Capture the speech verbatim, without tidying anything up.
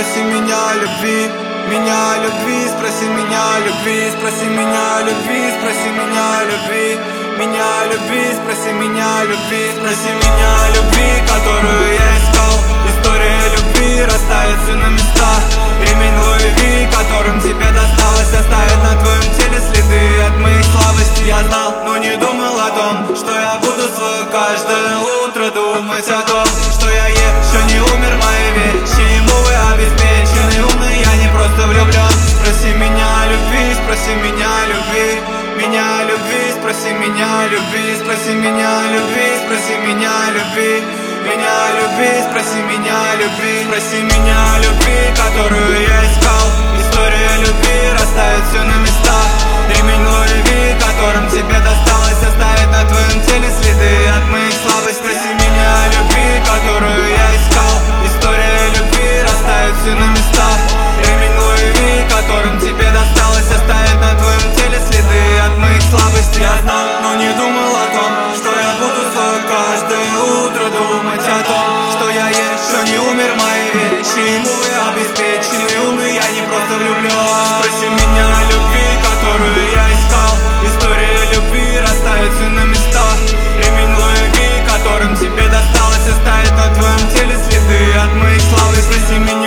спроси меня о любви, меня о любви, спроси меня о любви, спроси меня о любви, спроси меня о любви, меня о любви, спроси меня о любви, спроси меня о любви, которую я искал. История любви расставит все на места. Ремень Луи Ви, которым тебе досталось, оставит на твоем теле следы от моих слабостей. Я знал, но не думал о том, что я буду свое каждое утро думать о том, что я еще не умер, мои вещи ему вы обеспечены. Умный, я не просто влюблен. Спроси меня о любви, спроси меня о любви, меня о любви, спроси меня о любви, спроси меня о любви, спроси меня о любви, меня о любви, спроси меня о любви, спроси меня о любви, которую я искал. История любви расставит все на места. Ремень Луи Ви, которым тебе досталось, оставит на твоем теле следы от моих слабостей. Спроси меня о любви, которую я искал. История любви расставит все на места. Ремень Луи Ви, которым тебе досталось, оставит на твоем теле следы от моих слабостей. Я знал, но не думал о том, что я буду свое каждое утро думать о том, что я еще не умер, мои вещи ему вы обеспечены. Умный, я не просто влюблен. Спроси меня о любви, которую я искал. История любви расставит все на места. Ремень Луи Ви, которым тебе досталось, оставит на твоем теле следы от моих слов. Спроси меня